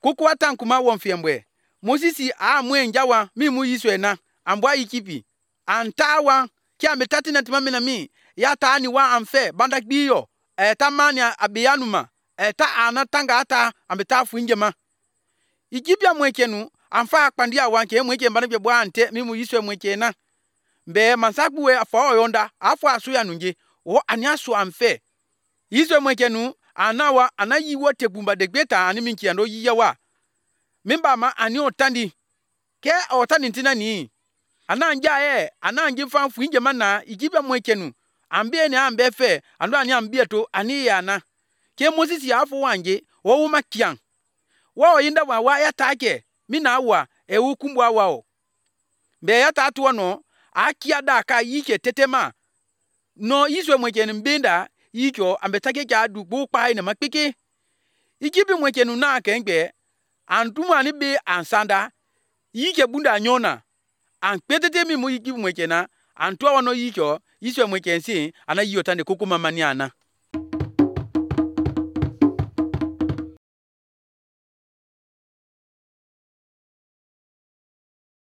kuku atankuma wonfiembwe Mosisi a mwenjawa mi mu yiswe na ambwa ikipi antawa kya metati na timamina mi ya taani wa amfe bandak biyo tamani abiyanuma ta ana tanga ata ambeta fuinjema ikipya mwekenu amfa akpandia wanke mweke mbanabye bwante mi mu yiswe mwekena mbe mansakbuwe afo yonda afo asuya nunje o aniaso amfe yiswe mwekenu anawa anayi wote bumba de gbeta ani minkiando yiyawa mimba ma ani otandi ke otandi ntina ni ananje fanfu inje mana ikiba mwekenu ambie ne ambe fe ando ani ambie to ani yana ke Moses ya afo wanje wo makian wo yinda wa ya take mina wa ewukumbwa wao mbe ya tatu no akia da ka yike tetema no yiswe mwekenu mbinda yiko ambetake ka dugbo pa ina makpeke ikibi mwekenu na kengbe antuma ni be ansanda yike bunda nyona an petete mi mu yiki mwekena anto wono yiko yiswe mwekensi ana yiyotande kokuma maniana